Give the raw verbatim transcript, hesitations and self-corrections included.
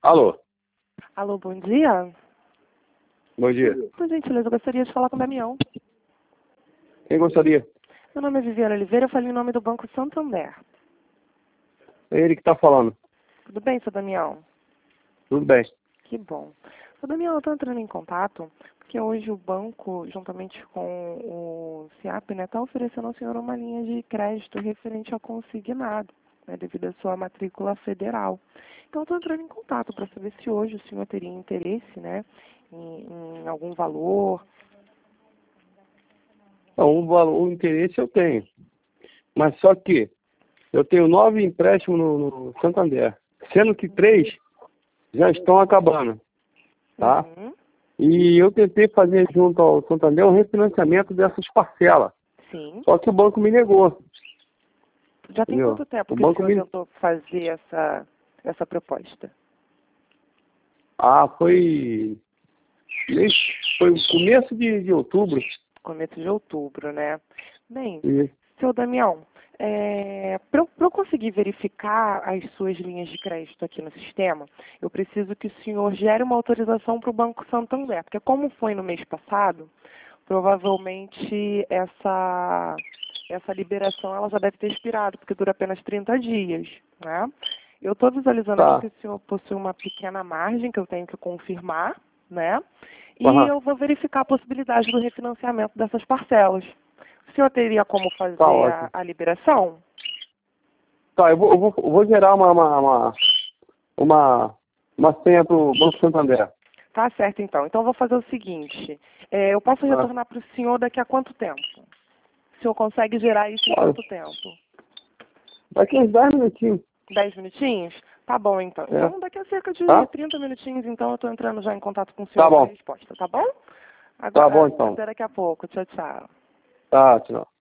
Alô, Alô, bom dia. bom dia. Por gentileza, eu gostaria de falar com o Damião. Quem gostaria? Meu nome é Viviane Oliveira, eu falei em nome do Banco Santander. É ele que está falando. Tudo bem, seu Damião? Tudo bem. Que bom. Seu Damião, eu estou entrando em contato porque hoje o banco, juntamente com o SIAP, né, está oferecendo ao senhor uma linha de crédito referente ao consignado, né, devido à sua matrícula federal. Então, eu estou entrando em contato para saber se hoje o senhor teria interesse, né, em, em algum valor. Não, o valor, o interesse eu tenho. Mas só que eu tenho nove empréstimos no, no Santander, sendo que três já estão acabando, tá? Uhum. E eu tentei fazer junto ao Santander um refinanciamento dessas parcelas. Sim. Só que o banco me negou. Já tem Entendeu? quanto tempo O que o banco senhor me... tentou fazer essa, essa proposta? Ah, foi... mês- Foi o começo de, de outubro. Começo de outubro, né? Bem, E... seu Damião, é, para eu, pra eu conseguir verificar as suas linhas de crédito aqui no sistema, eu preciso que o senhor gere uma autorização para o Banco Santander, porque como foi no mês passado, provavelmente essa, essa liberação ela já deve ter expirado, porque dura apenas trinta dias, né? Eu estou visualizando aqui Tá. que o senhor possui uma pequena margem que eu tenho que confirmar, né? E Aham. eu vou verificar a possibilidade do refinanciamento dessas parcelas. O senhor teria como fazer Tá a, ótimo. a liberação? Tá, eu vou, eu vou, eu vou gerar uma, uma, uma, uma, uma senha para o Banco Santander. Tá certo, então. Então, eu vou fazer o seguinte. é, eu posso Ah, retornar para o senhor daqui a quanto tempo? O senhor consegue gerar isso em olha, quanto tempo? daqui uns dez minutinhos. Dez minutinhos? Tá bom, então. É. Então, daqui a cerca de Tá? trinta minutinhos, então, eu estou entrando já em contato com o Tá senhor para a bom. resposta, tá bom? Tá Agora, bom, então. até daqui a pouco. Tchau, tchau. Tá, tchau.